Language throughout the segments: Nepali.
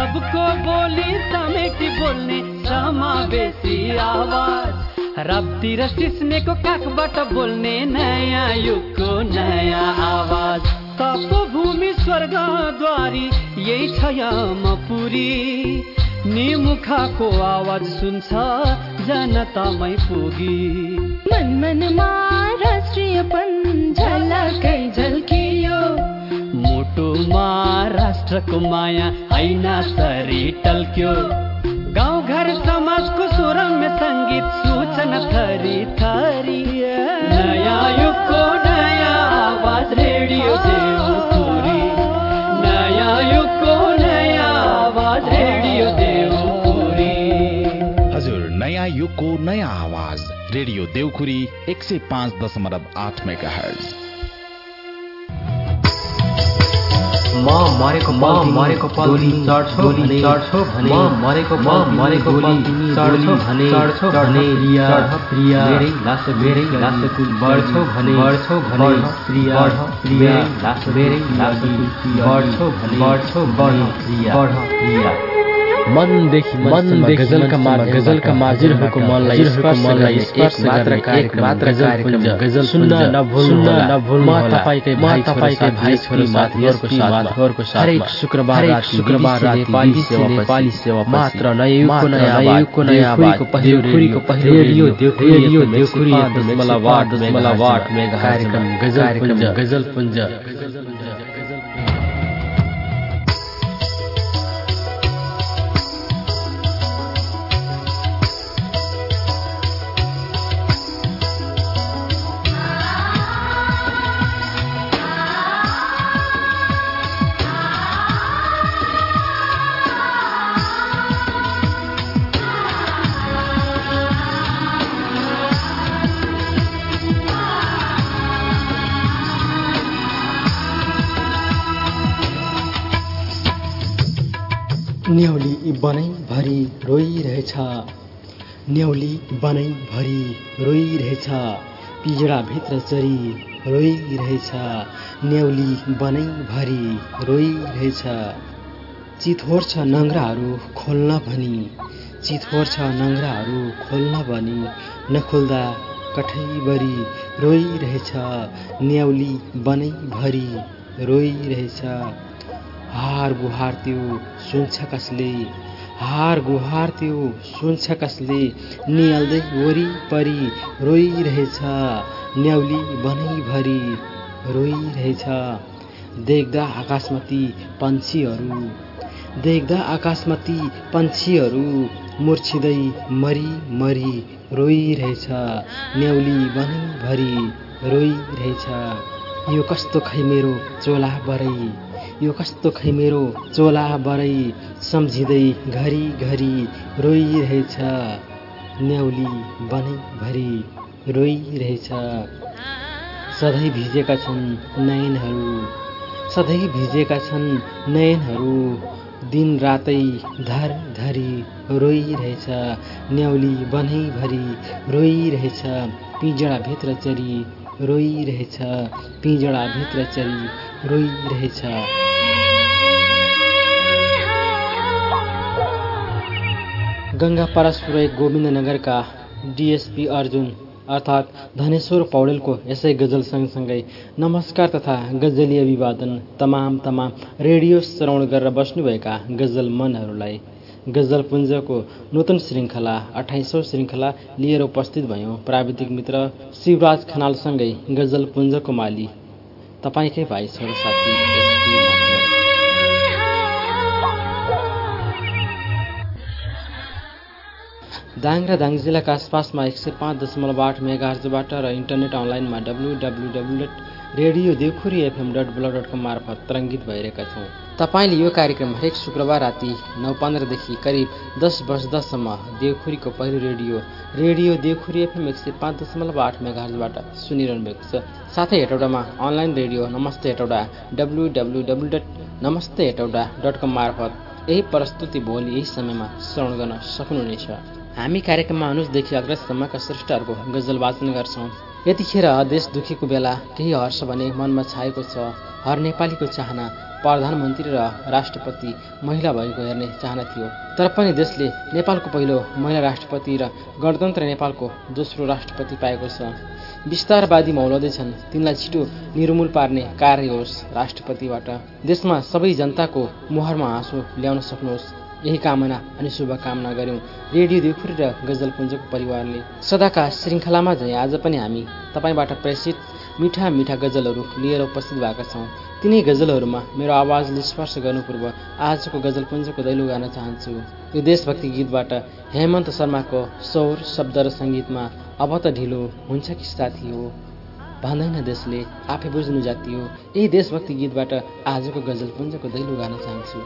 सबको बोली समेटी बोल्ने समावेशी आवाज रबतिर सिस्नेको काखबाट बोल्ने नयाँ युगको नयाँ आवाज तपोभूमि स्वर्गद्वारी यही छ यमपुरी निमुखाको आवाज सुन्छ जनतामै पुगी मन मनमा राष्ट्रियपन झलकै झल्कियो मुटुमा राष्ट्रको माया ऐना सरी टल्क्यो गाउँ घर समाजको सुरम्य सङ्गीत सूचना थरी थरी नयाँ युगको नयाँ आवाज रेडियो देउपुरी नयाँ युगको नयाँ आवाज रेडियो देउपुरी हजुर नयाँ युगको नयाँ आवाज रेडियो देउखुरी 105.8 मेगाहर्ज मरेको पल तिमी चढ्छौ भने मरेको पल तिमी चढ्छौ भने प्रिया मेरै लास कुल बढ्छौ भने प्रिया मेरै लास कुल बढ्छौ प्रिया मनदेखि गजलका माझिरहरूको मनलाई स्पर्श गर्ने एक मात्र कार्यक्रम गजल सुन्न नभुल्नु तपाईकै भाइ छोरी साथीहरुको साथ हरेक शुक्रबार राति नेपाली सेवा मात्र नयाँ युगको नयाँ आवाज देउखुरीको पहिलो रेडियो देउखुरी 5.8 मेगा कार्यक्रम गजल पुञ्ज न्याउली बनैभरि रोइरहेछ न्याउली बनैभरि रोइरहेछ पिजडाभित्र चरी रोइरहेछ न्याउली बनैभरि रोइरहेछ चितहोर छ नङ्ग्राहरू खोल्न भनी नखोल्दा कठैभरि रोइरहेछ न्याउली बनैभरि रोइरहेछ हार गुहार त्यो सुन्छ कसले निहाल्दै वरिपरि रोइरहेछ न्याउली बनैभरि रोइरहेछ देख्दा आकाशमा ती पन्छीहरू मूर्छिँदै मरी रोइरहेछ न्याउली बनैभरि रोइरहेछ यो कस्तो खै मेरो चोला बरै सम्झिँदै घरी रोइरहेछ न्याउली बनैभरि रोइरहेछ सधैँ भिजेका छन् नयनहरू दिन रातै धरी रोइरहेछ न्याउली बनैभरि रोइरहेछ पिजडाभित्र चरी रोइरहेछ गंगा परस्पुरै गोविन्दनगरका डीएसपी अर्जुन अर्थात् धनेश्वर पौडेलको यसै गजल सँगसँगै नमस्कार तथा गजलीय अभिवादन तमाम रेडियो श्रवण गरेर बस्नुभएका गजल मनहरूलाई गजल पुञ्जको नूतन श्रृङ्खला 28औं श्रृङ्खला लिएर उपस्थित भयौं। प्राविधिक मित्र शिवराज खनालसँगै गजल पुञ्जको माली तपाईकै भाइ छोरो साथी एसपी दाङ र दाङ जिल्लाका आसपासमा 105.8 मेगाहर्जबाट र इन्टरनेट अनलाइनमा www.radiodeukhuryfm.blog.com मार्फत तरङ्गित भइरहेका छौँ। तपाईले यो कार्यक्रम हरेक शुक्रबार राति 9:15 देखि करिब 10:10 देउखुरीको पहिलो रेडियो देउखुरी एफएम 105.8 मेगाहर्जबाट सुनिरहनु भएको छ। साथै हेटौडामा अनलाइन रेडियो नमस्ते हेटौडा www.namastehetauda.com मार्फत यही प्रस्तुति भोलि यही समयमा श्रवण गर्न सक्नुहुनेछ। हामी कार्यक्रममा अनुजदेखि अग्रजसम्मका श्रेष्ठहरूको गजल वाचन गर्छौँ। यतिखेर देश दुखीको बेला केही हर्ष भने मनमा छाएको छ। हर नेपालीको चाहना प्रधानमन्त्री र राष्ट्रपति महिला भएको हेर्ने चाहना थियो। तर पनि देशले नेपालको पहिलो महिला राष्ट्रपति र गणतन्त्र नेपालको दोस्रो राष्ट्रपति पाएको छ। विस्तारवादी मौलदैछन्, तिनलाई छिटो निर्मूल पार्ने कार्य होस् राष्ट्रपतिबाट। देशमा सबै जनताको मुहारमा हाँसो ल्याउन सक्नुहोस्, यही कामना अनि शुभकामना गर्यौं रेडियो देउखुरी र गजलपुञ्जको परिवारले। सदाका श्रृङ्खलामा झैँ आज पनि हामी तपाईँबाट प्रेषित मिठा मिठा गजलहरू लिएर उपस्थित भएका छौँ। तिनै गजलहरूमा मेरो आवाजले स्पर्श गर्नु पूर्व आजको गजलपुञ्जको दैलो गान चाहन्छु। यो देशभक्ति गीतबाट हेमन्त शर्माको स्वर, शब्द र सङ्गीतमा अब त ढिलो हुन्छ कि साथी हो, भन्दैन देशले आफै बुझ्नु जाति हो। यही देशभक्ति गीतबाट आजको गजलपुञ्जको दैलो गान चाहन्छु।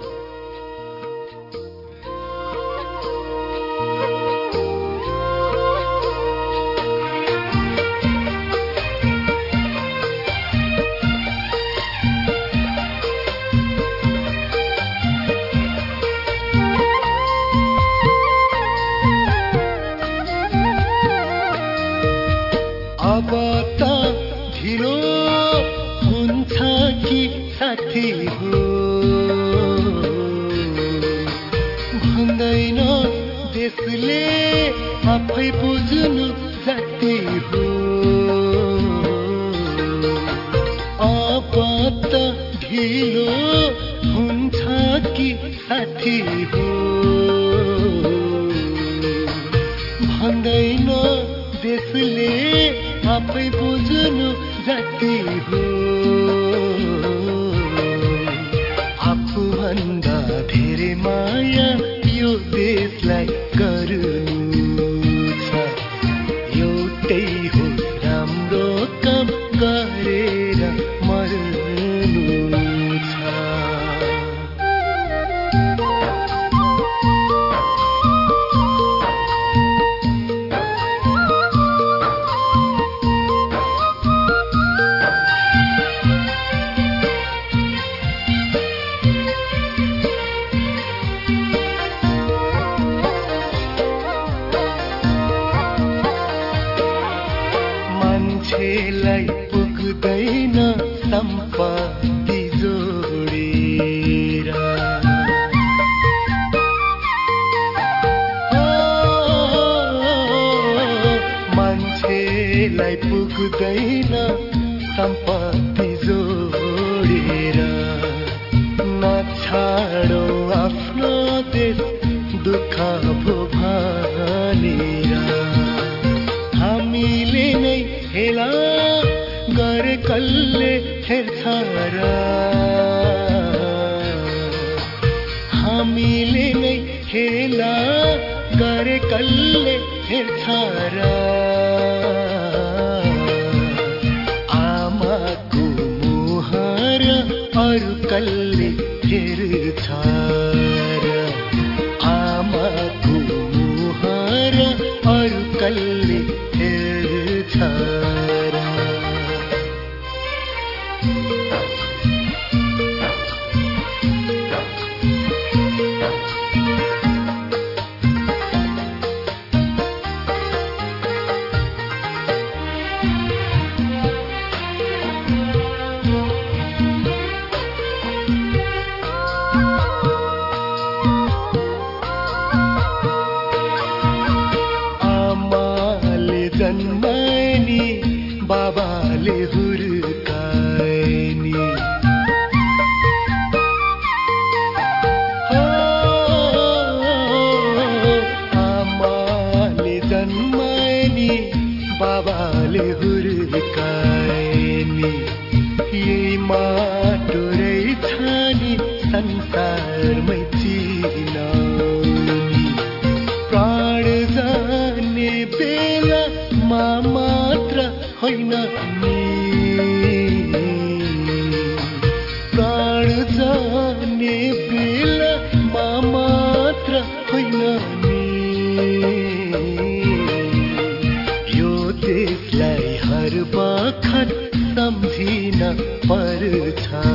देशलाई हर बखत सम्झिन पर्छ।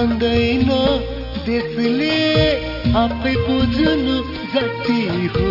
भन्दैन देशले आफै बुझ्नु जति हो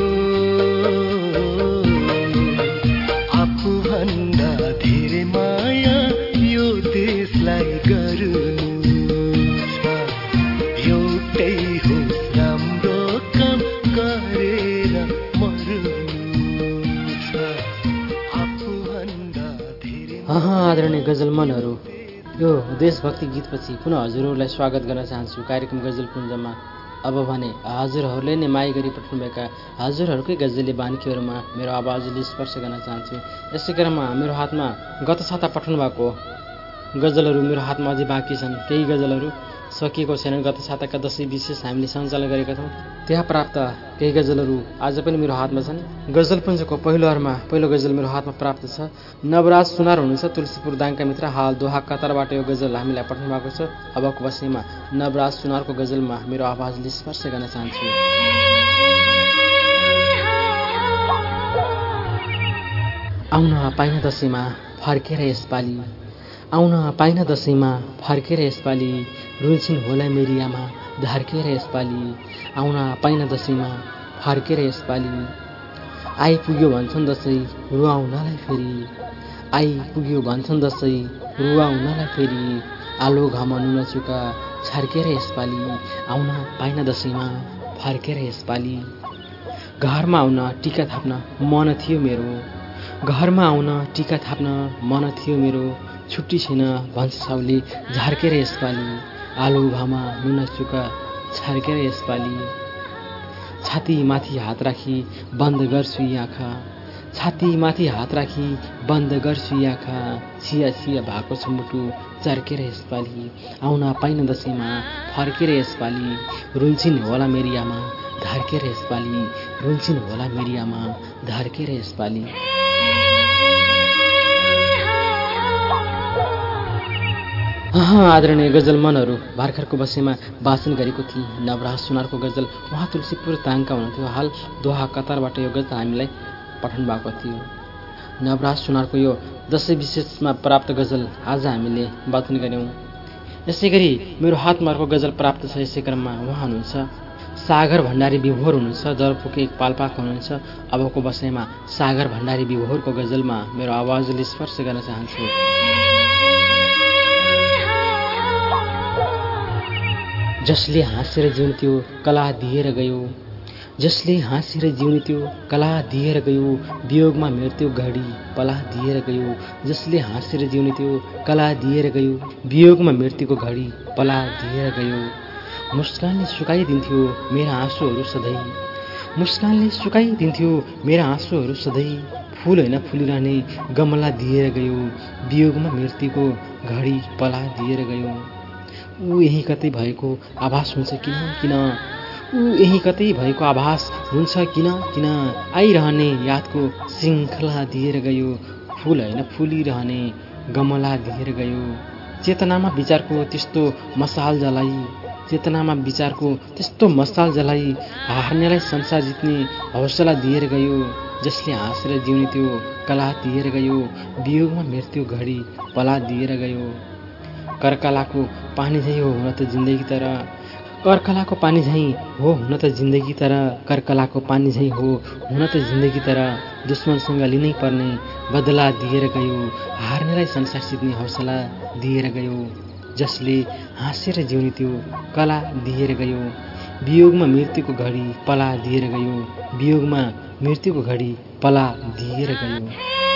आफूभन्दा धेरै माया यो देशलाई गर्नु छ एउटै हो राम्रो काम गरेर मर्नु छ आफूभन्दा धेरै आदरणीय गजल मनहरू, यो देशभक्ति गीतपछि पुनः हजुरहरूलाई स्वागत गर्न चाहन्छु कार्यक्रम गजल पुञ्जमा। अब भने हजुरहरूले नै माया गरी पठाउनुभएका हजुरहरूकै गजली बानीकीहरूमा मेरो आवाजले स्पर्श गर्न चाहन्छु। यसै क्रममा मेरो हातमा गत साता पठाउनु भएको गजलहरू मेरो हातमा अझै बाँकी छन्। केही गजलहरू सकिएको छैनन्। गत साताका दशैं विशेष हामीले सञ्चालन गरेका छौँ, त्यहाँ प्राप्त केही गजलहरू आज पनि मेरो हातमा छन्। गजलपुञ्जको पहिलो गजल मेरो हातमा प्राप्त छ। नवराज सुनार हुनुहुन्छ तुलसीपुर दाङका मित्र, हाल दोहा कतारबाट यो गजल हामीलाई पठाउनु भएको छ। अबको बसैमा नवराज सुनारको गजलमा मेरो आवाजले स्पर्श गर्न चाहन्छु। आउन पाइन दशैँमा फर्केर यसपालि, आउन पाइन दशैँमा फर्केर यसपालि, रुन्छिन् होला मेरी आमा धर्केर यसपालि, आउन पाइन दशैँमा फर्केर यसपालि। आइपुग्यो भन्छन् दशैँ रुवाउनलाई फेरि, आइपुग्यो भन्छन् दशैँ रुवाउनलाई फेरि, आलो घाम नुन चुका छर्केर यसपालि, आउन पाइन दशैँमा फर्केर यसपालि। घरमा आउन टिका थाप्न मन थियो मेरो, घरमा आउन टिका थाप्न मन थियो मेरो, छुट्टी छैन भन्छ साउले झर्केर यसपालि, आलो घामा नुन चुका छर्केर यसपालि। छाती माथि हात राखी बन्द गर्छु यी आँखा, छाती माथि हात राखी बन्द गर्छु यी आँखा, छिया छिया भएको छ मुटु चर्केर यसपालि, आउन पाइन दशैँमा फर्केर यसपालि, रुन्छिन् होला मेरी आमा धर्केर यसपालि, रुन्छिन् होला मेरी आमा धर्केर यसपालि। आदरणीय गजल मनहरू, भर्खरको बसेमा वाचन गरेको थिएँ नवराज सुनारको गजल। उहाँ तुलसीपुर ताङका हुनुहुन्थ्यो, हाल दोहा कतारबाट यो गजल हामीलाई पठाउनु भएको थियो। नवराज सुनारको यो दशैं विशेषमा प्राप्त गजल आज हामीले वाचन गऱ्यौँ। यसै गरी मेरो हातमा अर्को गजल प्राप्त छ। यसै क्रममा उहाँ हुनुहुन्छ सागर भण्डारी विभोर हुनुहुन्छ, दरपुके एक पाल्पाको हुनुहुन्छ। अबको बसाइमा सागर भण्डारी विभोरको गजलमा मेरो आवाजले स्पर्श गर्न चाहन्छु। जसले हाँसेर जिउन्थ्यो कला दिएर गयो, जसले हाँसेर जिउन्थ्यो कला दिएर गयो, वियोगमा मृत्यु घडी पला दिएर गयो, जसले हाँसेर जिउन्थ्यो कला दिएर गयो, वियोगमा मृत्युको घडी पला दिएर गयो। मुस्कानले सुकाइदिन्थ्यो मेरा आँसुहरू सधैँ, मुस्कानले सुकाइदिन्थ्यो मेरा आँसुहरू सधैँ, फुल होइन फुलिरहने गमला दिएर गयो, वियोगमा मृत्युको घडी पला दिएर गयो। ऊ यही कतै भएको आभास हुन्छ किन किन, ऊ यही कतै भएको आभास हुन्छ किन किन, आइरहने यादको श्रृङ्खला दिएर गयो, फुल होइन फुलिरहने गमला दिएर गयो। चेतनामा विचारको त्यस्तो मसाल जलाई, चेतनामा विचारको त्यस्तो मसाल जलाई, हार्नेलाई संसार जित्ने हौसला दिएर गयो, जसले हाँसेर जिउने त्यो कला दिएर गयो, वियोगमा मृत्यु घडी पला दिएर गयो। कर्कलाको पानी झैँ हो हुन त जिन्दगी तर, कर्कलाको पानी झैँ हो हुन त जिन्दगी तर, कर्कलाको पानी झैँ हो हुन त जिन्दगी तर, दुश्मनसँग लिनै पर्ने बदला दिएर गयो, हार्नेलाई संसार जित्ने हौसला दिएर गयो, जसले हाँसेर जिउने त्यो कला दिएर गयो, वियोगमा मृत्युको घडी पला दिएर गयो, वियोगमा मृत्युको घडी पला दिएर गयो।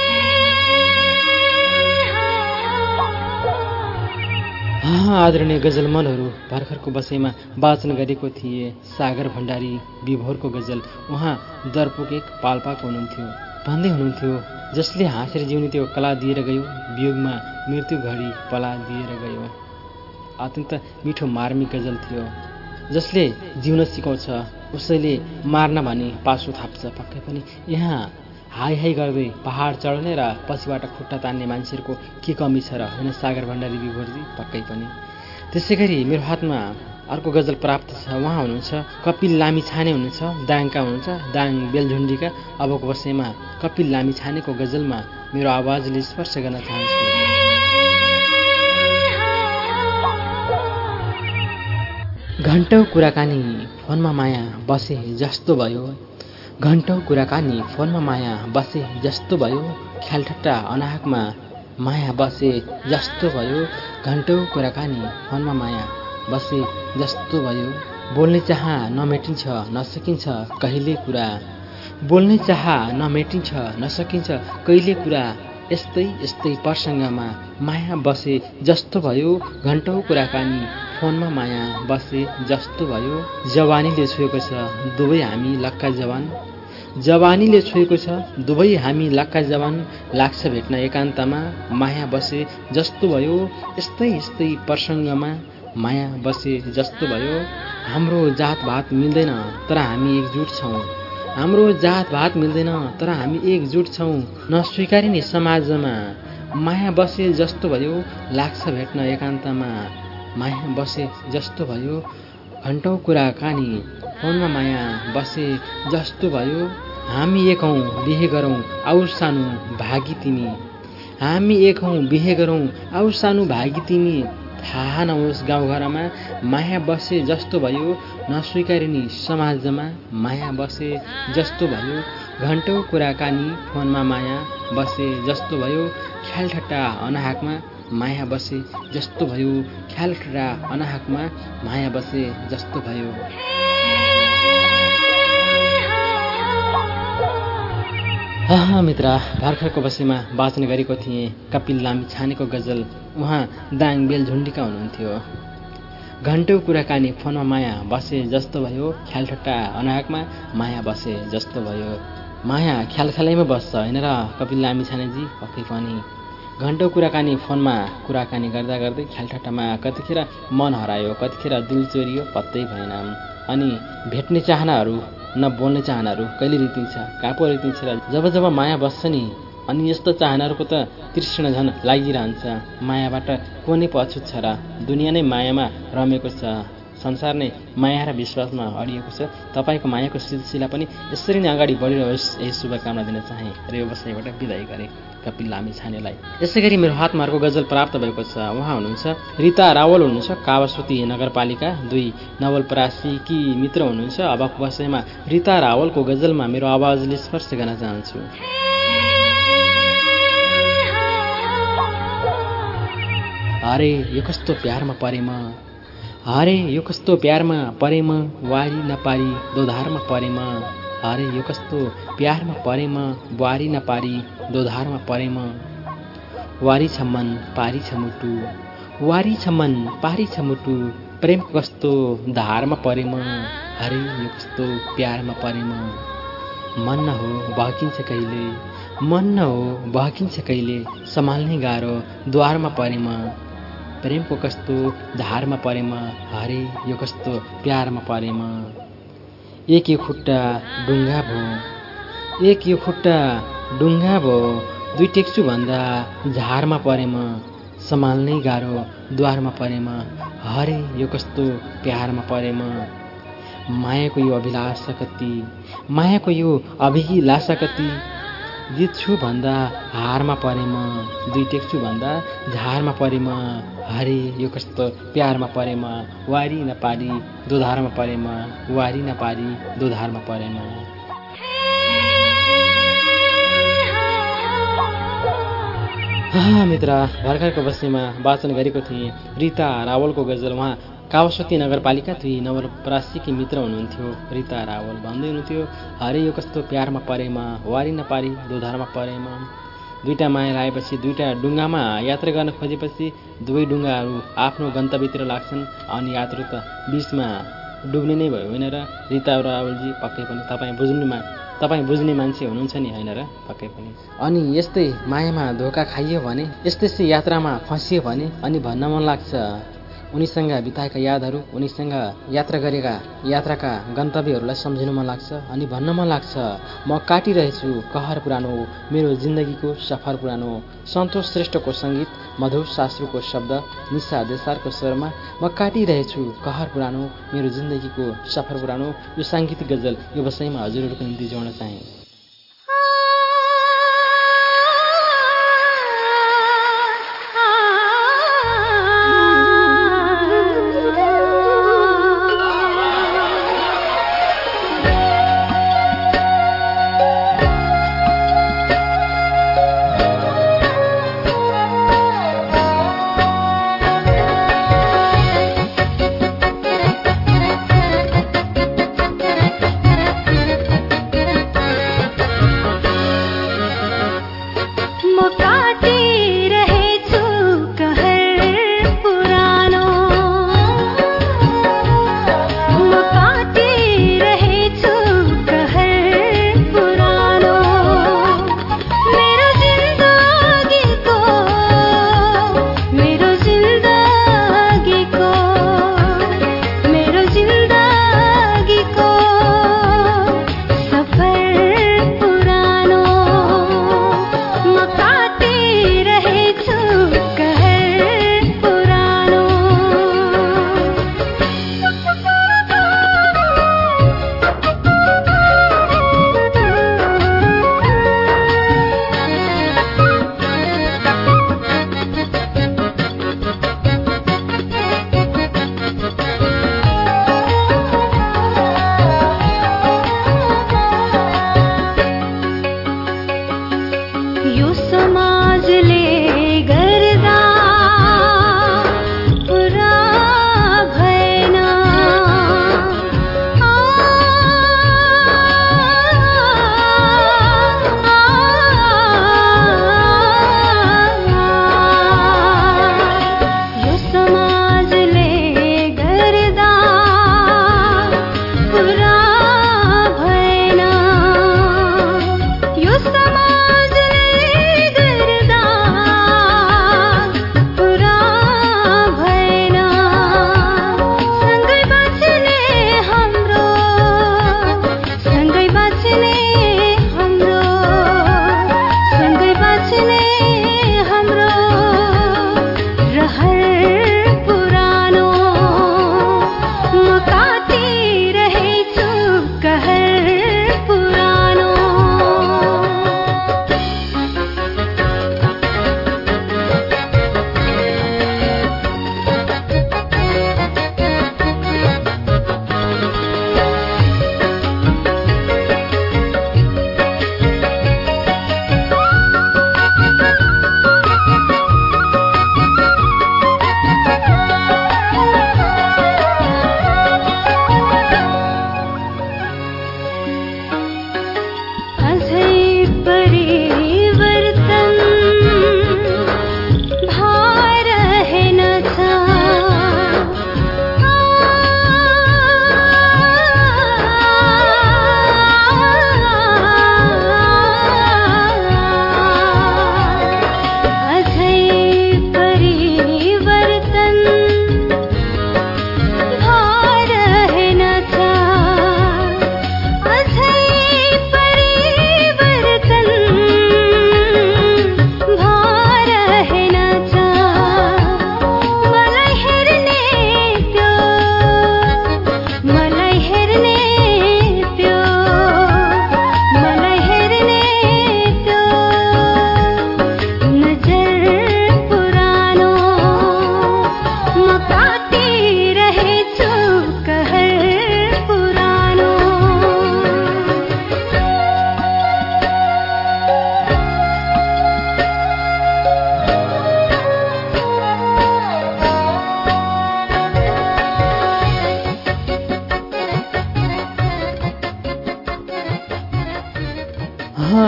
आदरणीय गजल मनहरू, भर्खरको बसाइमा वाचन गरेको थिए सागर भण्डारी विभोरको गजल। उहाँ दरपुक एक पाल्पाको हुनुहुन्थ्यो, भन्दै हुनुहुन्थ्यो जसले हाँसेर जिउने त्यो कला दिएर गयो, वियोगमा मृत्यु घडी पला दिएर गयो। अत्यन्त मिठो मार्मिक गजल थियो। जसले जिउन सिकाउँछ उसैले मार्न भने पासो थाप्छ। पक्कै पनि यहाँ हाई हाई गर्दै पहाड चढ्ने र पछिबाट खुट्टा तान्ने मान्छेहरूको के कमी छ र, होइन सागर भण्डारी विभोरजी? पक्कै पनि। त्यसै गरी मेरो हातमा अर्को गजल प्राप्त छ। उहाँ हुनुहुन्छ कपिल लामी छाने हुनुहुन्छ, दाङका हुनुहुन्छ, दाङ बेलझुन्डीका। अबको वर्षमा कपिल लामी छानेको गजलमा मेरो आवाजले स्पर्श गर्न चाहन्छु। घन्टौँ कुराकानी फोनमा माया बसे जस्तो भयो। घन्टौँ कुराकानी फोनमा माया बसे जस्तो भयो। ख्यालठट्टा अनाहकमा माया बसे जस्तो भयो। घन्टौँ कुराकानी फोनमा माया बसे जस्तो भयो। बोल्ने चाह नमेटिन्छ नसकिन्छ कहिले कुरा। बोल्ने चाह नमेटिन्छ नसकिन्छ कहिले कुरा। यस्तै यस्तै प्रसङ्गमा माया बसे जस्तो भयो। घन्टौँ कुराकानी फोनमा माया बसे जस्तो भयो। जवानीले छोएको छ दुवै हामी लक्का जवान। जवानीले छोएको छ दुवै हामी लक्का जवान। लाग्छ भेट्न एकान्तमा माया बसे जस्तो भयो। यस्तै यस्तै प्रसङ्गमा माया बसे जस्तो भयो। हाम्रो जातभात मिल्दैन तर हामी एकजुट छौँ। हाम्रो जातभात मिल्दैन तर हामी एकजुट छौँ। नस्वीकारिने समाजमा माया बसे जस्तो भयो। लाग्छ भेट्न एकान्तमा माया बसे जस्तो भयो। घन्टौँ कुराकानी फोनमा माया बसे जस्तो भयो। हामी एक हौँ बिहे गरौँ आऊ सानो भागी तिमी। हामी एक हौँ बिहे गरौँ आऊ सानो भागी तिमी। थाहा नहोस् गाउँघरमा माया बसे जस्तो भयो। नस्वीकारिने समाजमा माया बसे जस्तो भयो। घन्टौँ कुराकानी फोनमा माया बसे जस्तो भयो। ख्यालठट्टा अनाहकमा माया बसे जस्तो भयो। ख्यालठट्टा अनाहकमा माया बसे जस्तो भयो। मित्र, भर्खरको बसेमा वाचन गरेको थिएँ कपिल लामिछानेको गजल। उहाँ दाङ बेलझुन्डीका हुनुहुन्थ्यो। घन्टौँ कुराकानी फोनमा माया बसे जस्तो भयो। ख्यालठट्टा अनाहकमा माया बसे जस्तो भयो। माया ख्यालख्यालैमा बस्छ होइन र कपिल लामिछानेजी? पक्कै पनि। घन्टौँ कुराकानी फोनमा कुराकानी गर्दा गर्दै ख्यालठट्टामा कतिखेर मन हरायो कतिखेर दिल चोरियो पत्तै भएन। अनि भेट्ने चाहनाहरू न बोल्ने चाहनाहरू कहिले रितिन्छ कहाँ पो रितिन्छ र जब जब माया बस्छ नि अनि यस्तो चाहनाहरूको त तृष्णा झन् लागिरहन्छ। मायाबाट को नै पछुत छ र? दुनियाँ नै मायामा रमेको छ। संसार नै माया र विश्वासमा अडिएको छ। तपाईँको मायाको सिलसिला पनि यसरी नै अगाडि बढिरहोस् यही शुभकामना दिन चाहे र यो बसाइबाट बिदाई गरेँ कपिल लामिछानेलाई। यसै गरी मेरो हातमा अर्को गजल प्राप्त भएको छ। उहाँ हुनुहुन्छ रिता रावल हुनुहुन्छ कावासोती नगरपालिका 2 नवलपरासीकी मित्र हुनुहुन्छ। अबको बसाइमा रिता रावलको गजलमा मेरो आवाजले स्पर्श गर्न चाहन्छु। अरे यो कस्तो प्यारमा परे म। अरे यो कस्तो प्यारमा परे म। वारी नपारी दोधारमा परे म। अरे यो कस्तो प्यारमा परे म। वारी नपारी दोधारमा परे म। वारी छ मन पारी छ मुटु। वारी छ मन पारी छ मुटु। प्रेम कस्तो धारमा परे म। अरे यो कस्तो प्यारमा परे म। मन न हो बहकिन्छ कहिले। मन न हो बहकिन्छ कहिले। सम्हाल्नै गाह्रो द्वारमा परे म। प्रेमको कस्तो धारमा परे म। अरे यो कस्तो प्यारमा परे म। एक यो खुट्टा डुङ्गा भो। एक यो खुट्टा डुङ्गा भो। 2 टेक्छु भन्दा झारमा परे म। सम्हाल्नै गाह्रो द्वारमा परे म। अरे यो कस्तो प्यारमा परे म। मायाको यो अभिलाषा कति। मायाको यो अभिलाषा कति। जित्छु भन्दा हारमा परे म। 2 टेक्छु भन्दा झारमा परे म। अरे यो कस्तो प्यारमा परे म। वारी नपारी दोधारमा परे म। वारी नपारी दोधारमा परे म। मित्र, भर्खरको बस्तीमा वाचन गरेको थिएँ रिता रावलको गजल। उहाँ कावासोती नगरपालिका 2 नवलपरासीकी मित्र हुनुहुन्थ्यो रिता रावल। भन्दै हुनुहुन्थ्यो अरे यो कस्तो प्यारमा परे म। वारी नपारी दोधारमा परे म। 2टा माया लाएपछि 2टा डुङ्गामा यात्रा गर्न खोजेपछि 2 डुङ्गाहरू आफ्नो गन्तव्यतिर लाग्छन् अनि यात्रु त बीचमा डुब्ने नै भयो होइन र रिता रावलजी? पक्कै पनि तपाईँ बुझ्ने मान्छे हुनुहुन्छ नि होइन र? पक्कै पनि। अनि यस्तै मायामा धोका खाइयो भने यस्तै यात्रामा फँसियो भने अनि भन्न मन लाग्छ उनीसँग बिताएका यादहरू उनीसँग यात्रा गरेका यात्राका गन्तव्यहरूलाई सम्झिन मन लाग्छ अनि भन्न मन लाग्छ म काटिरहेछु कहर पुरानो मेरो जिन्दगीको सफर पुरानो। सन्तोष श्रेष्ठको सङ्गीत मधुर साश्रुको शब्द निशा देसारको स्वरमा म काटिरहेछु कहर पुरानो मेरो जिन्दगीको सफर पुरानो। यो साङ्गीतिक गजल यो बसाइमा हजुरहरूको निम्ति जोड्न चाहे।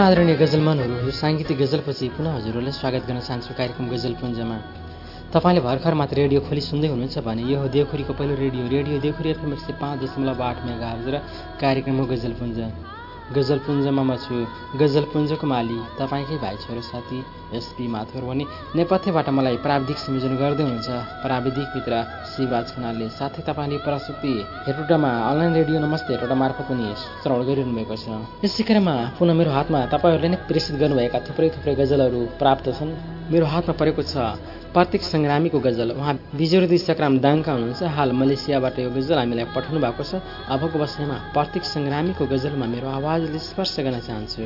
आदरणीय गजलमानहरू, यो साङ्गीतिक गजलपछि पुनः हजुरहरूलाई स्वागत गर्न चाहन्छु कार्यक्रम गजलपुञ्जमा। तपाईँले भर्खर मात्र रेडियो खोली सुन्दै हुनुहुन्छ भने यो हो देवखुरीको पहिलो रेडियो देवखुरी FM 105.8 मेगाहर्ज र कार्यक्रम हो गजलपुञ्ज। गजलपुञ्जमा म छु गजलपुञ्जको माली तपाईँकै भाइ छोरो साथी एसपी माथुर भने नेपथ्यबाट मलाई प्राविधिक संयोजन गर्दै हुनुहुन्छ प्राविधिक मित्र शिवराज खनालले। साथै तपाईँले प्रस्तुति हेटोटामा अनलाइन रेडियो नमस्ते हेटोटा मार्फत पनि श्रवण गरिरहनु भएको छ। यसै क्रममा पुनः मेरो हातमा तपाईँहरूले नै प्रेषित गर्नुभएका थुप्रै गजलहरू प्राप्त छन्। मेरो हातमा परेको छ प्रत्येक सङ्ग्रामीको गजल। उहाँ बिजोरी सग्राम दाङका हुनुहुन्छ। हाल मलेसियाबाट यो गजल हामीलाई पठाउनु भएको छ। अबको बसाइमा प्रत्येक सङ्ग्रामीको गजलमा मेरो आवाजले स्पर्श गर्न चाहन्छु।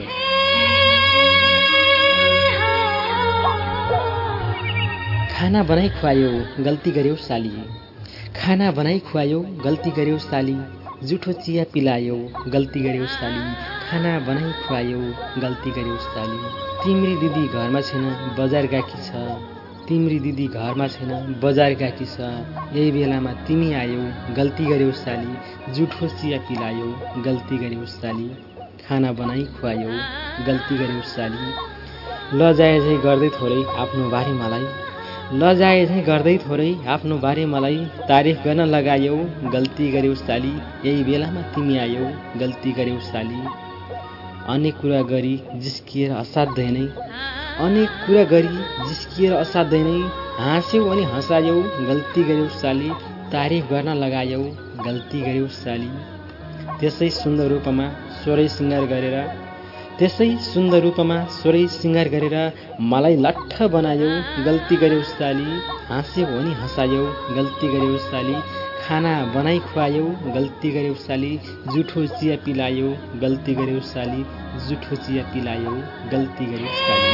खाना बनाई खुवायो गल्ती गर्यौ साली, खाना बनाई खुवायो गल्ती गर्यौ साली, जुठो चिया पिलायो गल्ती गर्यौ साली, खाना बनाई खुवायो गल्ती गर्यौ साली। तिम्री दिदी घरमा छैन बजार गएकी छ, तिम्री दिदी घरमा छैन बजार गएकी छ, यही बेलामा तिमी आयौ गल्ती गर्यौ साली, जुठो चिया पिलायो गल्ती गर्यौ साली, खाना बनाई खुवायो गल्ती गर्यौ साली। लजाए झै गर्दै थोरै आफ्नो बारे मलाई, लजाए झै गर्दै थोरै आफ्नो बारे मलाई, तारिफ गर्न लगायौ गल्ती गर्यौ साली, यही बेलामा तिमी आयौ गल्ती गर्यौ साली। अनेक कुरा गरी जिस्किएर असाध्यै नै, अनेक कुरा गरी जिस्किएर असाध्यै नै, हाँस्यौ अनि हँसायौ गल्ती गर्यौ साली, तारिफ गर्न लगायौ गल्ती गर्यौ साली। त्यसै सुन्दर रूपमा स्वरै सिँगार गरेर, त्यसै सुन्दर रूपमा स्वरै सिँगार गरेर मलाई लट्ठ बनायौ गल्ती गर्यौ साली, हाँस्यौ अनि हँसायौ गल्ती गर्यौ साली, खाना बनाई खुवायौ गल्ती गर्यौ साली, जुठो चिया पिलायौ गल्ती गर्यौ साली, जुठो चिया पिलायौ गल्ती गर्यौ साली।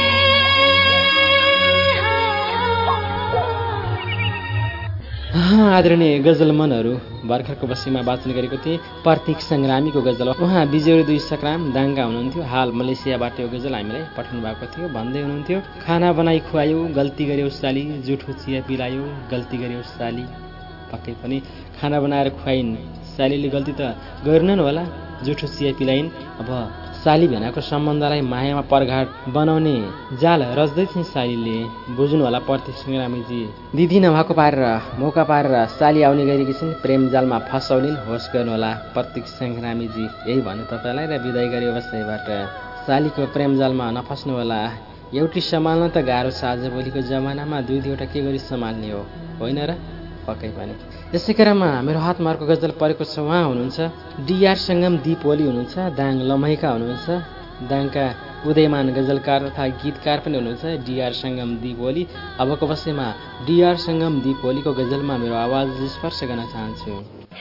आदरणीय गजल मनहरू, भर्खरको बसीमा वाचन गरेको थिएँ प्रतीक सङ्ग्रामीको गजल। उहाँ बिजोरी 2 सग्राम दाङका हुनुहुन्थ्यो। हाल मलेसियाबाट यो गजल हामीलाई पठाउनु भएको थियो। भन्दै हुनुहुन्थ्यो खाना बनाई खुवायौ गल्ती गर्यौ साली, जुठो चिया पिलायौ गल्ती गर्यौ साली। पक्कै पनि खाना बनाएर खुवाइन् सालीले गल्ती त गर्नन् होला, जुठो चिया पिलाइन्। अब साली भेनाको सम्बन्धलाई मायामा परघाट बनाउने जाल रच्दै थिए सालीले, बुझ्नु होला प्रतीक सङ्ग्रामीजी। दिदी नभएको पारेर मौका पारेर साली आउने गरेकी छिन्, प्रेम जालमा फसाउलिन्, होस् गर्नु होला प्रतीक सङ्ग्रामीजी। यही भन्नु तपाईँलाई र विदाई गरे व्यवसायबाट। सालीको प्रेम जालमा नफस्नु होला, एउटी सम्हाल्न त गाह्रो छ आजभोलिको जमानामा, 2-2वटा के गरी सम्हाल्ने हो, होइन र? पक्कै पनि। यसै क्रममा मेरो हातमा अर्को गजल परेको छ। उहाँ हुनुहुन्छ डिआर सङ्गम दिपोली हुनुहुन्छ, दाङ लम्हाइका हुनुहुन्छ। दाङका उदयमान गजलकार तथा गीतकार पनि हुनुहुन्छ डिआर सङ्गम दिपोली। अबको बसेमा डिआर सङ्गम दिपोलीको गजलमा मेरो आवाज स्पर्श गर्न चाहन्छु।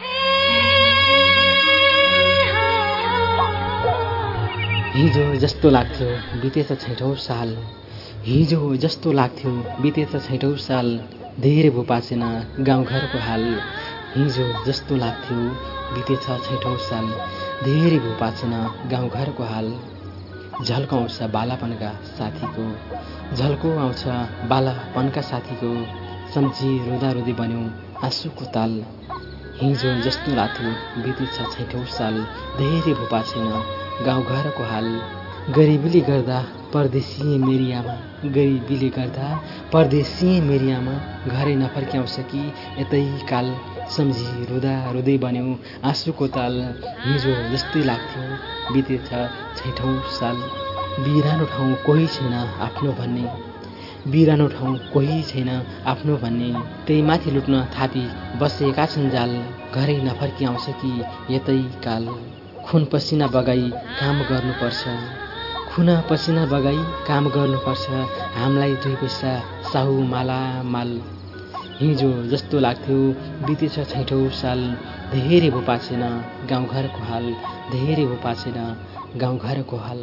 हिजो जस्तो लाग्थ्यो बितेछ 6औं साल, हिजो जस्तो लाग्थ्यो बितेछ 6औं साल, धेरै भो पासेन गाउँघरको हाल, हिजो जस्तो लाग्थ्यो बितेछ 6औं साल, धेरै भो पासेन गाउँघरको हाल। झल्को आउँछ बालापनका साथीको, झल्को आउँछ बालापनका साथीको, सम्झी रुँदा रुँदै बन्यो आँसुको ताल, हिजो जस्तो लाग्थ्यो बितेछ 6औं साल, धेरै भो पासेन गाउँघरको हाल। गरिबीले गर्दा परदेशी मेरी आमा, गरिबीले गर्दा परदेशी मेरी आमा, घरै नफर्क्याउँछ कि यतै काल, सम्झी रुँदा रुँदै बन्यो आँसुको ताल, हिजो जस्तै लाग्थ्यो बितेछ 6औं साल। बिरानो ठाउँ कोही छैन आफ्नो भन्ने, बिरानो ठाउँ कोही छैन आफ्नो भन्ने, त्यही माथि लुट्न थापी बसेका छन् जाल, घरै नफर्क्याउँछ कि यतै काल। खुन पसिना बगाई काम गर्नुपर्छ, खुन पसिना बगाई काम गर्नुपर्छ, हामीलाई 2 पैसा साहु मालामाल, हिजो जस्तो लाग्थ्यो बितेछ 6औं साल, धेरै भो पासेन गाउँघरको हाल, धेरै भो पासेन गाउँघरको हाल।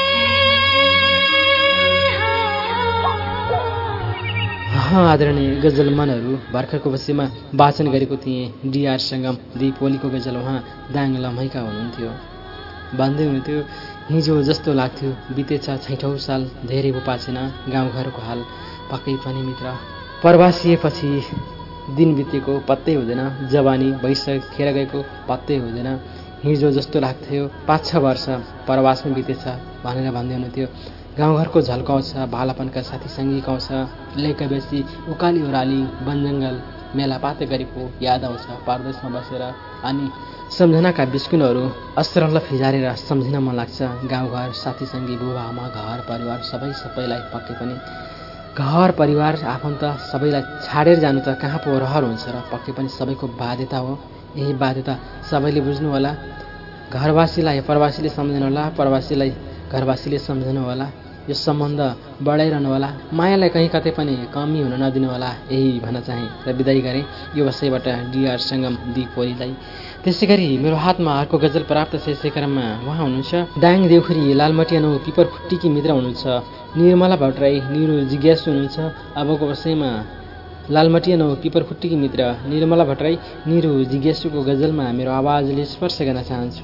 आदरणीय गजल मनहरू, भर्खरको बसीमा वाचन गरेको थिएँ डिआर सङ्गम दिपोलीको गजल। उहाँ दाङ लम्हाइका हुनुहुन्थ्यो। भन्दै हुनुहुन्थ्यो हिजो जस्तो लाग्थ्यो बितेछ 6औं साल, धेरै भो पासेन गाउँघरको हाल। पक्कै पनि मित्र, प्रवासिएपछि दिन बितेको पत्तै हुँदैन, जवानी भइसकेर गएको पत्तै हुँदैन। हिजो जस्तो लाग्थ्यो 5-6 वर्ष प्रवासमा बितेछ भनेर भन्दै हुनुहुन्थ्यो। गाउँघरको झल्काउँछ, बालापनका साथी सङ्गीकाउँछ, लेका बेसी उकाली ओह्राली वनजङ्गल मेलापात गरेको याद आउँछ परदेशमा बसेर। अनि सम्झनाका बिस्कुनहरू अस्रल्ल फिजारेर सम्झिन मन लाग्छ। गाउँघर साथीसँगी बुबाआमा घर परिवार सबैलाई पक्कै पनि घर परिवार आफन्त सबैलाई छाडेर जानु त कहाँ पो रहर हुन्छ र पक्कै पनि सबैको बाध्यता हो। यही बाध्यता सबैले बुझ्नु होला। घरवासीलाई प्रवासीले सम्झनु होला, प्रवासीलाई घरवासीले सम्झनु होला। यो सम्बन्ध बढाइरहनु होला, मायालाई कहीँ कतै पनि कमी हुन नदिनु होला, यही भन्न चाहे र बिदाई गरेँ यो वसैबाट डिआर सङ्गम दिपोरीलाई। त्यसै गरी मेरो हातमा अर्को गजल प्राप्त छ। यसै क्रममा उहाँ हुनुहुन्छ दाङ देउखुरी लालमटिया 9 पिपरखुट्टीकी मित्र हुनुहुन्छ निर्मला भट्टराई निरु जिज्ञासु हुनुहुन्छ। अबको वसैमा लालमटिया 9 पिपरखुट्टीकी मित्र निर्मला भट्टराई निरु जिज्ञासुको गजलमा मेरो आवाजले स्पर्श गर्न चाहन्छु।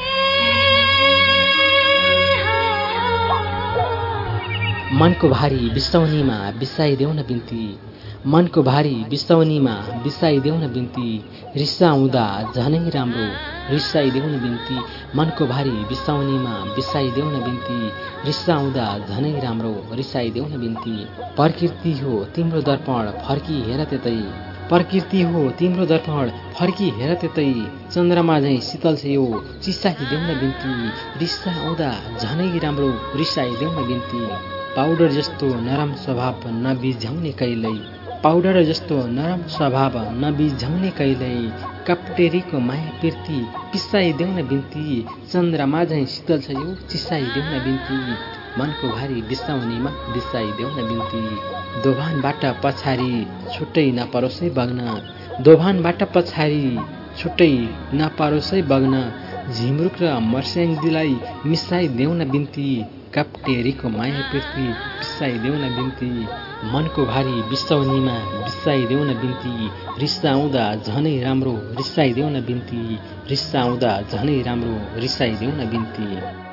मनको भारी बिसाउनीमा बिसाइदेऊ न बिन्ती, मनको भारी बिसाउनीमा बिसाइदेऊ न बिन्ती, रिसा आउँदा झनै राम्रो रिसाइदेऊ न बिन्ती, मनको भारी बिसाउनीमा बिसाइदेऊ न बिन्ती, रिसा आउँदा झनै राम्रो रिसाइदेऊ न बिन्ती। प्रकृति हो तिम्रो दर्पण फर्की हेर त्यतै, प्रकृति हो तिम्रो दर्पण फर्की हेर त्यतै, चन्द्रमा झैँ शीतल छ यो चिसाइदेऊ न बिन्ती, रिसा आउँदा झनै राम्रो रिसाइदेऊ न बिन्ती। पाउडर जस्तो नरम स्वभाव नबिझाउने कहिल्यै, पाउडर जस्तो नरम स्वभाव नबिझाउने कहिल्यै, कप्टेरीको माया पिर्ती पिसाइदेऊ न बिन्ती, चन्द्रमा झैँ शीतल छ यो चिसाइदेऊ न बिन्ती, मनको भारी बिसाउनीमा बिसाइदेऊ न बिन्ती। दोभानबाट पछाडि छुट्टै नपरोसै बग्न, दोभानबाट पछाडि छुट्टै नपरोसै बग्न, झिमरुक र मर्स्याङ्गीलाई मिसाइदेऊ न बिन्ती, कप्टेरीको माया पिर्ती बिसाइदेऊ न बिन्ती, मनको भारी बिसाउनीमा बिसाइदेऊ न बिन्ती, रिसा आउँदा झनै राम्रो रिसाइदेऊ न बिन्ती, रिसा आउँदा झनै राम्रो रिसाइदेऊ न बिन्ती।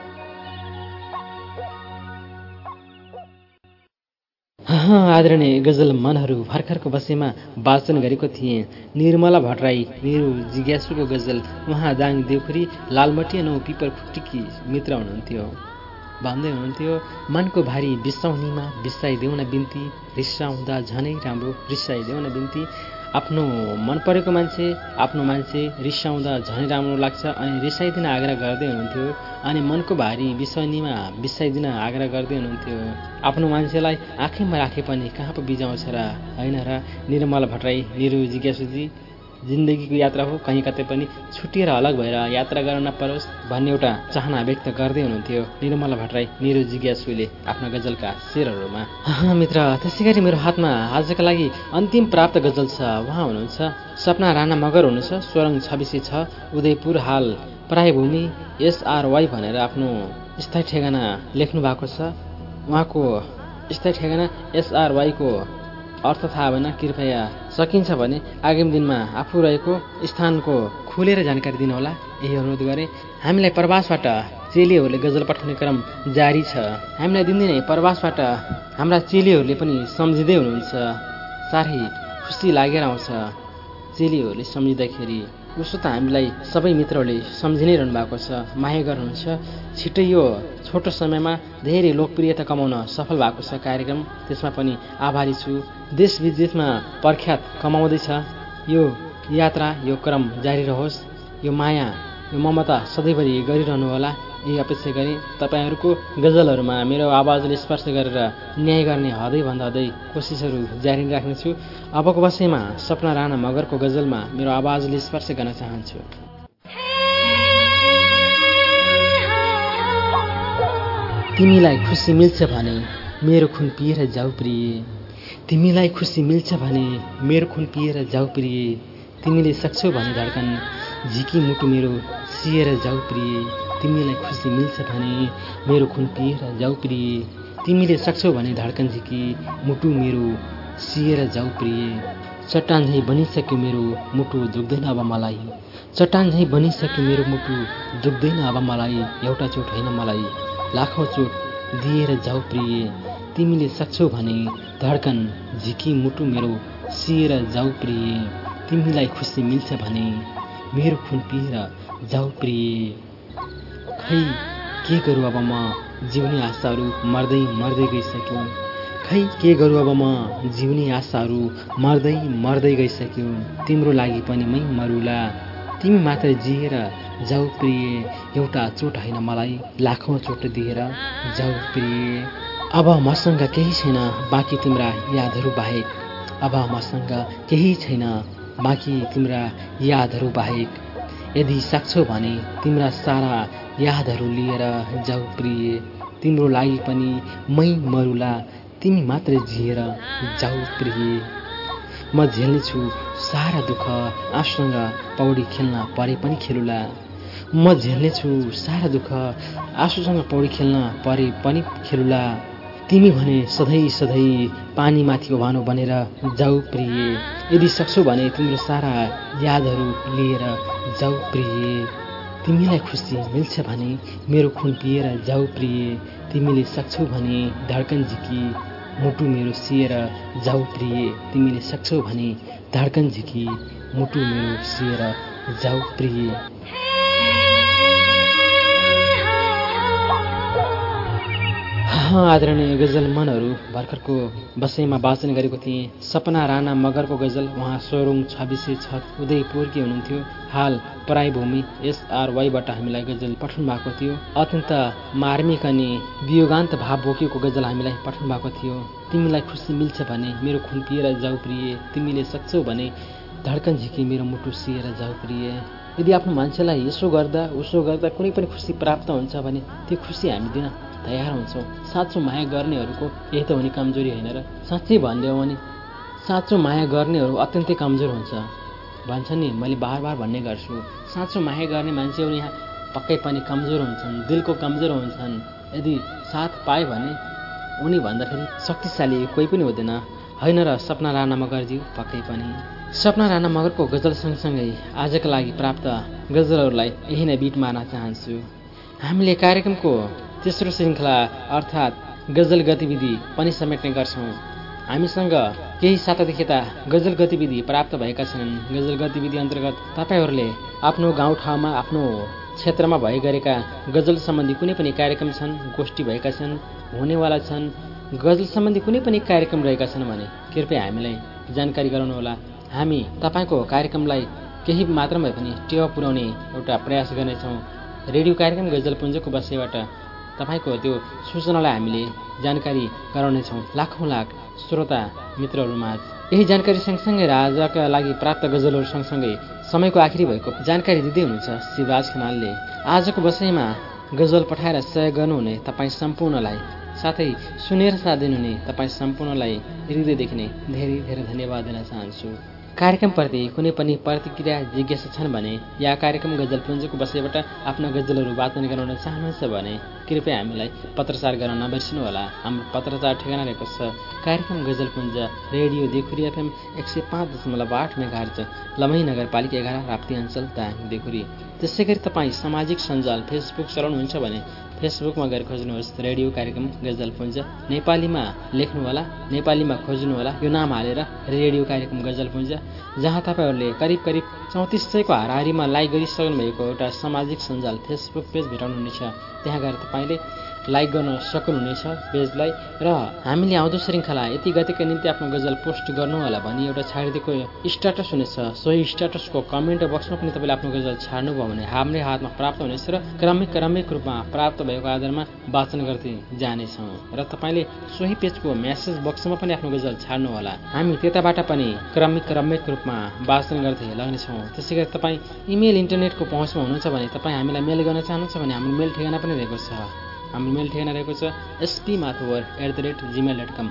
आदरणीय गजल मनहरू भर्खरको बसेमा वाचन गरेको थिएँ निर्मला भट्टराई निरु जिज्ञासुको गजल। उहाँ दाङ देउखुरी लालमटिया 9 पिपरखुट्टीकी मित्र हुनुहुन्थ्यो। भन्दै हुनुहुन्थ्यो मनको भारी बिसाउनीमा बिसाइदेऊ न बिन्ती, रिसा आउँदा झनै राम्रो रिसाइदेऊ न बिन्ती। आफ्नो मन परेको मान्छे आफ्नो मान्छे रिसाउँदा झनै राम्रो लाग्छ अनि रिसाइदिन आग्रह गर्दै हुनुहुन्थ्यो। अनि मनको भारी बिसाउनीमा बिसाइदिन आग्रह गर्दै हुनुहुन्थ्यो। आफ्नो मान्छेलाई आँखैमा राखे पनि कहाँ पो बिजाउँछ र होइन र। निर्मला भट्टराई निरु जिज्ञासुजी जिन्दगीको यात्रा हो, कहीँ कतै पनि छुटिएर अलग भएर यात्रा गर्न नपरोस् भन्ने एउटा चाहना व्यक्त गर्दै हुनुहुन्थ्यो निर्मला भट्टराई निरु जिज्ञासुले आफ्ना गजलका शेरहरूमा। मित्र त्यसै गरी मेरो हातमा आजका लागि अन्तिम प्राप्त गजल छ। उहाँ हुनुहुन्छ सपना राणा मगर हुनुहुन्छ। सोरङ 2606 उदयपुर, हाल प्रायभूमि SRY भनेर आफ्नो स्थायी ठेगाना लेख्नु भएको छ। उहाँको स्थायी ठेगाना SRY को अर्थ थाहा भएन, कृपया सकिन्छ भने आगामी दिनमा आफू रहेको स्थानको खुलेर जानकारी दिनुहोला, यही अनुरोध गरे। हामीलाई प्रवासबाट चेलीहरूले गजल पठाउने क्रम जारी छ। हामीलाई दिनदिनै प्रवासबाट हाम्रा चेलीहरूले पनि सम्झिँदै हुनुहुन्छ। साह्रै खुसी लागेर आउँछ चेलीहरूले सम्झिँदाखेरि। उसो त हामीलाई सबै मित्रहरूले सम्झिनै रहनु भएको छ, माया गर्नुहुन्छ। छिट्टै यो छोटो समयमा धेरै लोकप्रियता कमाउन सफल भएको छ कार्यक्रम, त्यसमा पनि आभारी छु। देश विदेशमा प्रख्यात कमाउँदैछ। यो यात्रा यो क्रम जारी रहोस्। यो माया यो ममता सधैँभरि गरिरहनु होला, यही अपेक्षा गरी तपाईँहरूको गजलहरूमा मेरो आवाजले स्पर्श गरेर न्याय गर्ने हदैभन्दा हदै कोसिसहरू जारी राख्नेछु। अबको वसैमा सपना राणा मगरको गजलमा मेरो आवाजले स्पर्श गर्न चाहन्छु। तिमीलाई खुसी मिल्छ भने मेरो खुन पिएर जाऊ प्रिय, तिमीलाई खुसी मिल्छ भने मेरो खुन पिएर जाऊ प्रिय, तिमीले सक्छौ भने धड्कन झिकी मुटु मेरो सिएर जाऊ प्रिय, तिमीलाई खुसी मिल्छ भने मेरो खुन पिएर जाऊ प्रिय, तिमीले सक्छौ भने धड्कन झिकी मुटु मेरो सिएर जाऊ प्रिय। चट्टान झैँ बनिसक्यो मेरो मुटु दुख्दैन अब मलाई, चट्टान झैँ बनिसक्यो मेरो मुटु दुख्दैन अब मलाई, एउटा चोट होइन मलाई लाखौँ चोट दिएर जाऊ प्रिय, तिमीले सक्छौ भने धड्कन झिकी मुटु मेरो सिएर जाऊ प्रिय, तिमीलाई खुसी मिल्छ भने मेरो खुन पिएर जाऊ प्रिय। खै के गरौँ अब म, जिउने आशाहरू मर्दै मर्दै गइसक्यो। खै के गरौँ अब म, जिउने आशाहरू मर्दै मर्दै गइसक्यो। तिम्रो लागि पनि मै मरुला, तिमी मात्र जिएर जाऊ प्रिय। एउटा चोट होइन मलाई लाखौँ चोट दिएर जाऊ प्रिय। अब मसँग केही छैन बाँकी तिम्रा यादहरू बाहेक। अब मसँग केही छैन बाँकी तिम्रा यादहरू बाहेक। यदि सक्छौ भने तिम्रा सारा यादहरू लिएर जाऊ प्रिय। तिम्रो लागि पनि मै मरुला, तिमी मात्र जिएर जाऊ प्रिय। म झेल्नेछु सारा दुःख, आफूसँग पौडी खेल्न परे पनि खेलुला। म झेल्नेछु सारा दुःख, आफूसँग पौडी खेल्न परे पनि खेलुला। तिमी भने सधैँ सधैँ पानीमाथि ओभानो बनेर जाऊ प्रिय। यदि सक्छौ भने तिम्रो सारा यादहरू लिएर जाऊ प्रिय। तिमीलाई खुसी मिल्छ भने मेरो खुन पिएर जाऊ प्रिय। तिमीले सक्छौ भने धड्कन झिकी मुटु मेरो सिएर जाऊ प्रिय। तिमीले सक्छौ भने धड्कन झिकी मुटु मेरो सिएर जाऊ प्रिय। आदरणीय गजल मनहरू भर्खरको बसैमा वाचन गरेको थिएँ सपना राणा मगरको गजल। उहाँ सोरुङ 2606 उदयपुरकी हुनुहुन्थ्यो। हाल पराई भूमि SRYबाट हामीलाई गजल पठाउनु भएको थियो। अत्यन्त मार्मिक अनि वियोगान्त भाव बोकेको गजल हामीलाई पठाउनु भएको थियो। तिमीलाई खुसी मिल्छ भने मेरो खुन पिएर जाऊ प्रिय। तिमीले सक्छौ भने धड्कन झिकी मेरो मुटु सिएर जाऊ प्रिय। यदि आफ्नो मान्छेलाई यसो गर्दा उसो गर्दा कुनै पनि खुसी प्राप्त हुन्छ भने त्यो खुसी हामी दिन तयार हुन्छौँ। साँचो माया गर्नेहरूको यही त हो नि कमजोरी होइन र? साँच्चै भनिदियो भने साँचो माया गर्नेहरू अत्यन्तै कमजोर हुन्छ भन्छ नि। मैले बार बार भन्ने गर्छु, साँचो माया गर्ने मान्छेहरू यहाँ पक्कै पनि कमजोर हुन्छन्, दिलको कमजोर हुन्छन्। यदि साथ पाए भने उनी भन्दाखेरि शक्तिशाली कोही पनि हुँदैन, होइन र सपना राणा मगरज्यू? पक्कै पनि। सपना राणा मगरको गजल सँगसँगै आजका लागि प्राप्त गजलहरूलाई यही नै बिट मार्न चाहन्छु। हामीले कार्यक्रमको तेस्रो श्रृङ्खला अर्थात् गजल गतिविधि पनि समेट्ने गर्छौँ। हामीसँग केही सातादेखि यता गजल गतिविधि प्राप्त भएका छन्। गजल गतिविधि अन्तर्गत तपाईँहरूले आफ्नो गाउँठाउँमा आफ्नो क्षेत्रमा भए गरेका गजल सम्बन्धी कुनै पनि कार्यक्रम छन्, गोष्ठी भएका छन्, हुनेवाला छन्, गजल सम्बन्धी कुनै पनि कार्यक्रम रहेका छन् भने कृपया हामीलाई जानकारी गराउनुहोला। हामी तपाईँको कार्यक्रमलाई केही मात्रामा भए पनि टेवा पुर्याउने एउटा प्रयास गर्नेछौँ। रेडियो कार्यक्रम गजलपुञ्जको बसाइबाट तपाईँको त्यो सूचनालाई हामीले जानकारी गराउनेछौँ लाखौँ लाख श्रोता मित्रहरूमाझ। यही जानकारी सँगसँगै र आजका लागि प्राप्त गजलहरू सँगसँगै समयको आखिरी भएको जानकारी दिँदै हुनुहुन्छ शिवराज खनालले। आजको बसाइमा गजल पठाएर सहयोग गर्नुहुने तपाईँ सम्पूर्णलाई साथै सुनेर साथ दिनुहुने तपाईँ सम्पूर्णलाई हृदयदेखि नै धेरै धेरै धन्यवाद दिन चाहन्छु। कार्यक्रमप्रति कुनै पनि प्रतिक्रिया जिज्ञासा छन् भने या कार्यक्रम गजलपुञ्जको बसाइबाट आफ्ना गजलहरू वाचन गराउन चाहनुहुन्छ भने कृपया हामीलाई पत्रचार गर्न नबिर्सिनुहोला। हाम्रो पत्रचार ठेगाना रहेको छ कार्यक्रम Gajalpunj, radio Dekhuri FM 105.8 megahertz, Lamahi नगरपालिका 11, राप्ती अञ्चल, दाङ देखुरी। त्यसै गरी तपाईँ सामाजिक सञ्जाल फेसबुक चलाउनुहुन्छ भने फेसबुकमा गएर खोज्नुहोस् रेडियो कार्यक्रम गजलपुञ्ज। नेपालीमा लेख्नुहोला, नेपालीमा खोज्नुहोला, यो नाम हालेर रेडियो कार्यक्रम गजलपुञ्ज, जहाँ तपाईँहरूले करिब 3400को हाराहारीमा लाइक गरिसक्नु भएको एउटा सामाजिक सञ्जाल फेसबुक पेज भेटाउनुहुनेछ। त्यहाँ गएर तपाईँले लाइक गर्न सक्नुहुनेछ पेजलाई। र हामीले आउँदो श्रृङ्खला यति गतिका निम्ति आफ्नो गजल पोस्ट गर्नुहोला भनी एउटा छाडिदिएको स्ट्याटस हुनेछ। सोही स्ट्याटसको कमेन्ट बक्समा पनि तपाईँले आफ्नो गजल छाड्नुभयो भने हाम्रै हातमा प्राप्त हुनेछ र क्रमिक रूपमा प्राप्त भएको आधारमा वाचन गर्दै जानेछौँ। र तपाईँले सोही पेजको म्यासेज बक्समा पनि आफ्नो गजल छाड्नुहोला, हामी त्यताबाट पनि क्रमिक रूपमा वाचन गर्दै लाग्नेछौँ। त्यसै गरी तपाईँ इमेल इन्टरनेटको पहुँचमा हुनुहुन्छ भने तपाईँ हामीलाई मेल गर्न चाहनुहुन्छ भने हाम्रो मेल ठेगाना पनि रहेको छ। हाम्रो मेल ठेगाना रहेको छ spmathwar@gmail.com,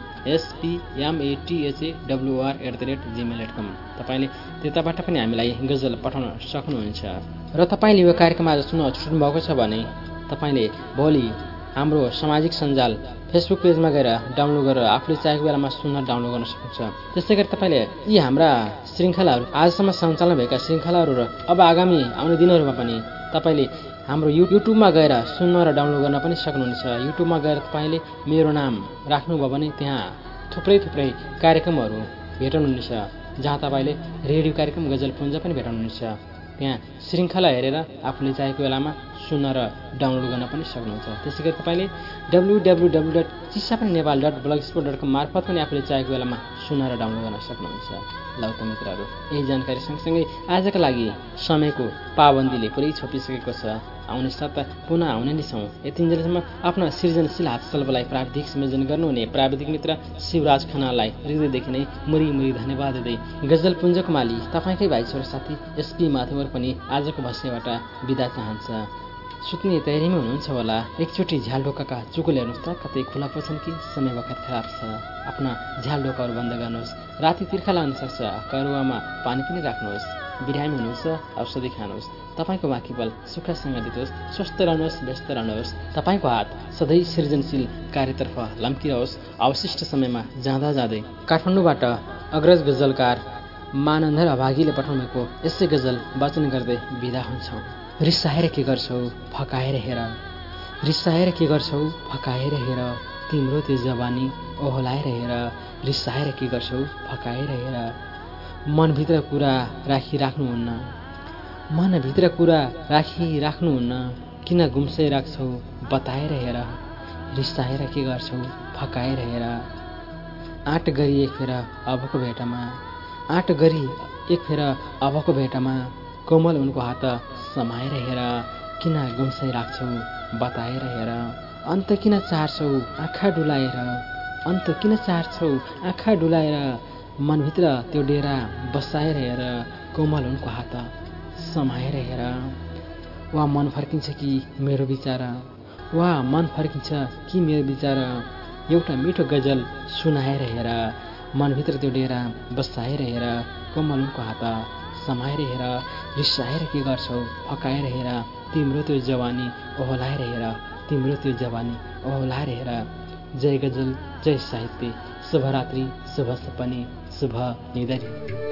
spmathawar@gmail.com। तपाईँले त्यताबाट पनि हामीलाई गजल पठाउन सक्नुहुन्छ। र तपाईँले यो कार्यक्रम आज सुन्न छुट्नु भएको छ भने तपाईँले भोलि हाम्रो सामाजिक सञ्जाल फेसबुक पेजमा गएर डाउनलोड गरेर आफूले चाहेको बेलामा सुन्न डाउनलोड गर्न सक्नुहुन्छ। त्यसै गरी तपाईँले यी हाम्रा श्रृङ्खलाहरू आजसम्म सञ्चालन भएका श्रृङ्खलाहरू र अब आगामी आउने दिनहरूमा पनि तपाईँले हाम्रो युट्युबमा गएर सुन्न र डाउनलोड गर्न पनि सक्नुहुनेछ। युट्युबमा गएर तपाईँले मेरो नाम राख्नुभयो भने त्यहाँ थुप्रै कार्यक्रमहरू भेटाउनुहुनेछ, जहाँ तपाईँले रेडियो कार्यक्रम गजलपुञ्ज पनि भेटाउनुहुनेछ। त्यहाँ श्रृङ्खला हेरेर आफूले चाहेको बेलामा सुन्न र डाउनलोड गर्न पनि सक्नुहुन्छ। त्यसै गरी तपाईँले www.चिसापननेपाल.blogspot.com मार्फत पनि आफूले चाहेको बेलामा सुन्न र डाउनलोड गर्न सक्नुहुन्छ। ल त मित्रहरू, यही जानकारी सँगसँगै आजका लागि समयको पाबन्दीले पुरै छोपिसकेको छ। आउने साता पुनः आउने नै छौँ। यतिन्जेलसम्म आफ्ना सृजनशील हातसल्पलाई प्राविधिक संयोजन गर्नुहुने प्राविधिक मित्र शिवराज खनाललाई हृदयदेखि नै मुरी धन्यवाद दिँदै गजल पुञ्जको माली तपाईँकै भाइ छोरा साथी एसपी माथुवर पनि आजको भस्यबाट बिदा चाहन्छ। सुत्ने तयारीमा हुनुहुन्छ होला। एकचोटि झ्यालढोकाका चुकुल हेर्नुहोस् त, कतै खुला पर्छन् कि समय बखत खराब छ। आफ्ना झ्यालढोकाहरू बन्द गर्नुहोस्। राति तिर्खा लाग्न सक्छ, करुवामा पानी पनि राख्नुहोस्। बिरामी हुनुहुन्छ, औषधि खानुहोस्। तपाईँको वाकिबल सुखसँग बितोस्। स्वस्थ रहनुहोस्, व्यस्त रहनुहोस्। तपाईँको हात सधैँ सृजनशील कार्यतर्फ लम्किरहोस्। अवशिष्ट समयमा जाँदा जाँदै काठमाडौँबाट अग्रज गजलकार मानन्धर अभागीले पठाउनुभएको यसै गजल वाचन गर्दै बिदा हुन्छौँ। रिसाएर के गर्छौ फकाएर हेर, रिसाएर के गर्छौ फकाएर हेर, तिम्रो त्यो जवानी ओहलाएर हेर, रिसाएर के गर्छौ फकाएर हेर। मनभित्र कुरा राख्नुहुन्न, मनभित्र कुरा राख्नुहुन्न, किन गुम्सै राख्छौ बताएर हेर, रिसाएर के गर्छौ फकाएर हेर। आँट गरी एक फेर अबको भेटमा, आँट गरी एक फेर अबको भेटमा, कोमल उनको हात समाएर हेर, किन गुम्सै राख्छौ बताएर हेर। अन्त किन चाहन्छौ आँखा डुलाएर, अन्त किन चाहन्छौ आँखा डुलाएर, मनभित्र त्यो डेरा बसाएर हेर, कोमल उनको हात समाएर हेर। वा मन फर्किन्छ कि मेरो विचार, वा मन फर्किन्छ कि मेरो विचार, एउटा मिठो गजल सुनाएर हेर, मनभित्र त्यो डेरा बसाएर हेर, कोमल उनको हात समाएर हेर। रिसाएर के गर्छौ फकाएर हेर, तिम्रो त्यो जवानी ओहलाएर हेर, तिम्रो त्यो जवानी ओहलाएर हेर। जय गजल, जय साहित्य, शुभरात्रि, शुभ सपने, शुभ निधरी।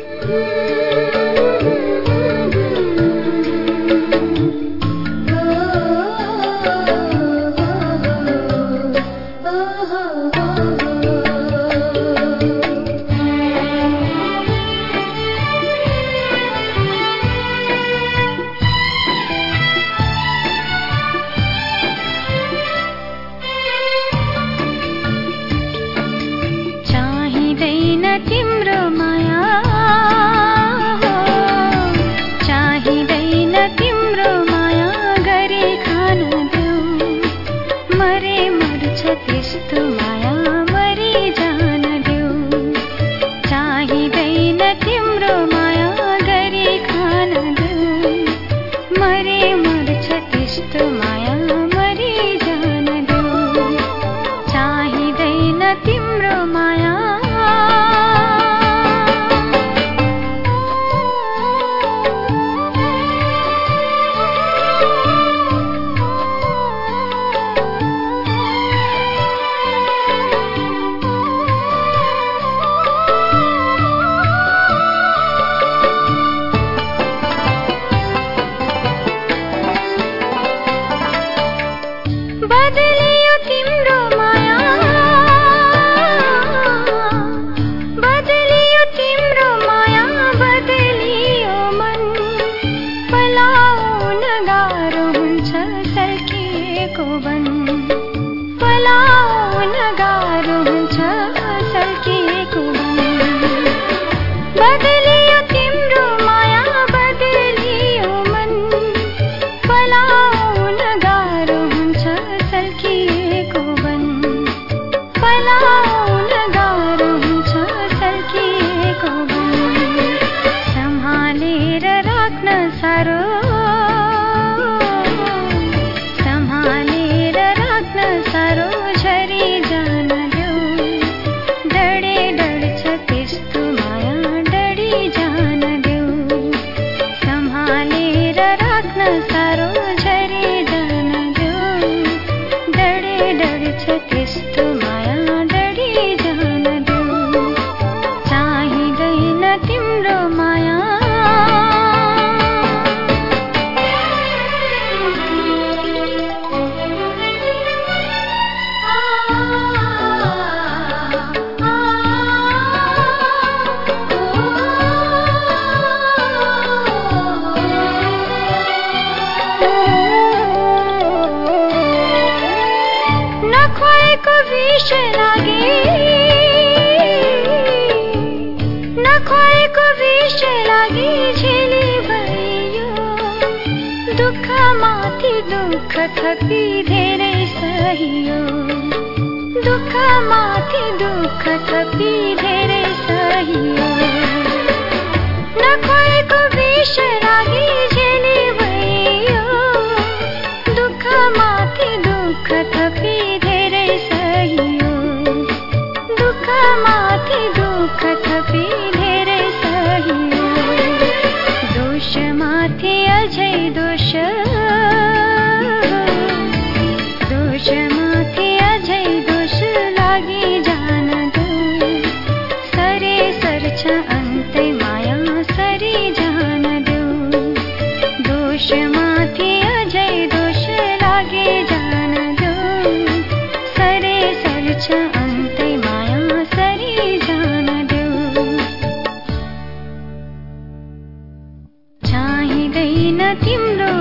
तिम्रो माया नखोएको विष लागि झेली भयो दुःख माथि दुःख थपी धेरै सहियो दुःख माथि दुःख थपी धेरै सहियो नखोएको विष लागि झेली भयो दुःख माथि दुःख थपी धेरै सहियो दुःख माथि दुःख थपी धेरै सहियो दोष माथि अझै दोष दोष माथि अझै दोष लागि जान दो सरे सर्छ अन्तै माया सरी जान दो दोष माथि अझै दोष लागि जान दो सरे सर्छ अन्तै माया सरी जान दो चाहिँदैन तिम्रो